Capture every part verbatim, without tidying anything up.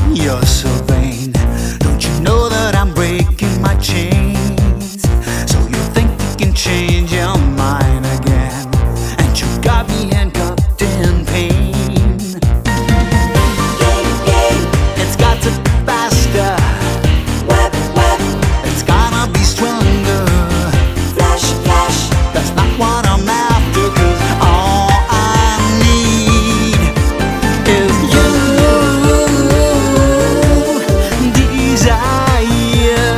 You're so vain. Don't you know that I'm breaking my chains? So you think you can change your mind again, and you got me handcuffed in pain. It's got to be faster. Web, web, It's gotta be stronger. flash, flash. That's not what I'm after, 'cause all I need is you. Desire.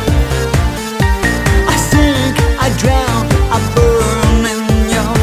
I sink, I drown, I burn in your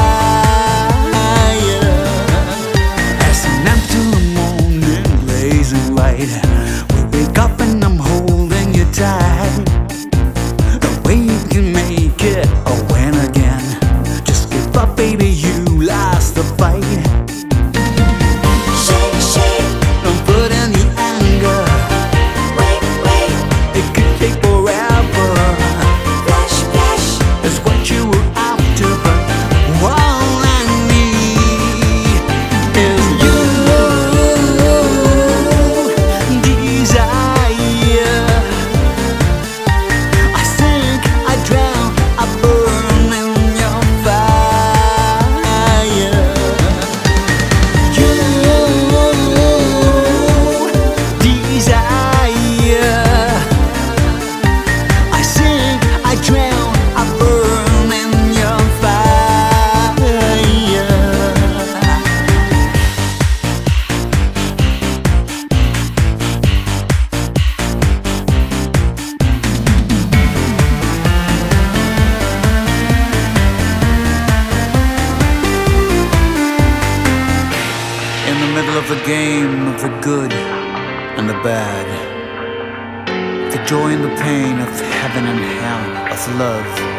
fire. As an empty morning blazing light, we wake up and I'm holding you tight. The way you can make it a win again. Just give up, baby, you lost the fight. Shake, shake, Don't put in the anger, wait, wait. it could take forever. Flash, flash. It's what you were after, but all I need is you. Desire. I sink, I drown, I burn in your fire. You. Desire. I sink, I drown, I burn in your fire. In the middle of the game of the good and the bad, the joy and the pain of heaven and hell, of love